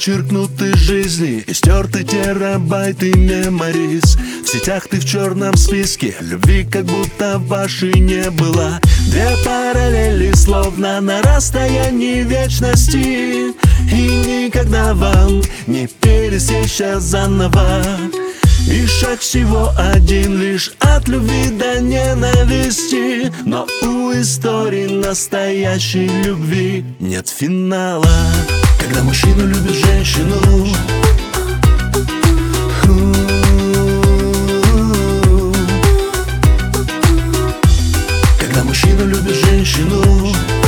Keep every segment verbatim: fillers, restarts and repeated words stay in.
вычеркнуты жизни и стерты терабайты меморис. В сетях ты в черном списке, любви как будто вашей не было. Две параллели словно на расстоянии вечности, и никогда вам не пересечься заново. И шаг всего один лишь от любви до ненависти. Но у истории настоящей любви нет финала. Когда мужчина любит женщину, когда мужчина любит женщину,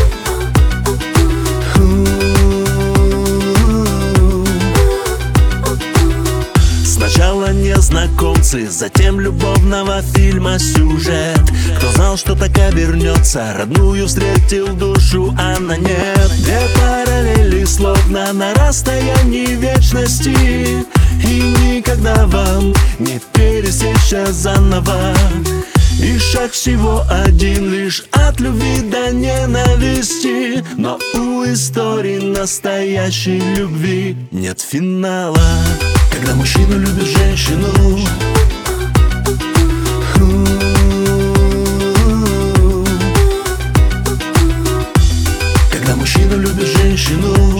сначала незнакомцы, затем любовного фильма сюжет. Кто знал, что так обернется, родную встретил душу, а на нет. Две параллели словно на расстоянии вечности, и никогда вам не пересечься заново. И шаг всего один лишь от любви до ненависти. Но у истории настоящей любви нет финала. Когда мужчина любит женщину, когда мужчина любит женщину,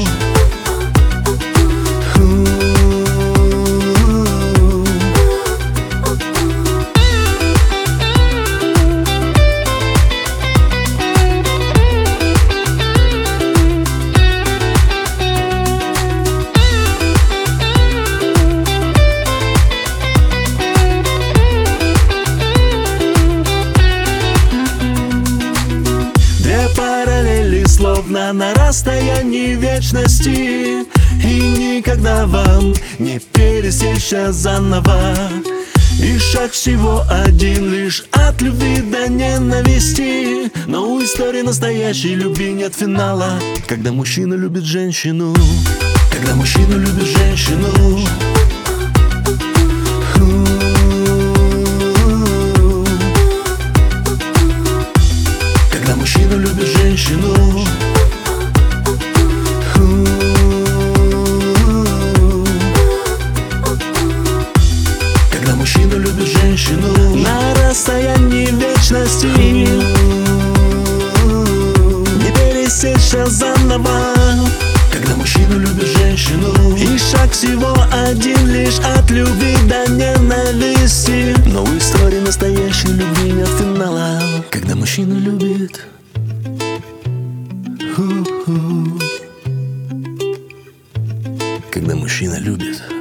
словно на расстоянии вечности, и никогда вам не пересечься заново. И шаг всего один лишь от любви до ненависти. Но у истории настоящей любви нет финала. Когда мужчина любит женщину, когда мужчина любит женщину, когда мужчина любит женщину, когда мужчина любит женщину на расстоянии вечности, не пересечься заново. Когда мужчина любит женщину, и шаг всего один лишь от любви до ненависти. Но у истории настоящей любви нет финала. Когда мужчина любит, когда мужчина любит.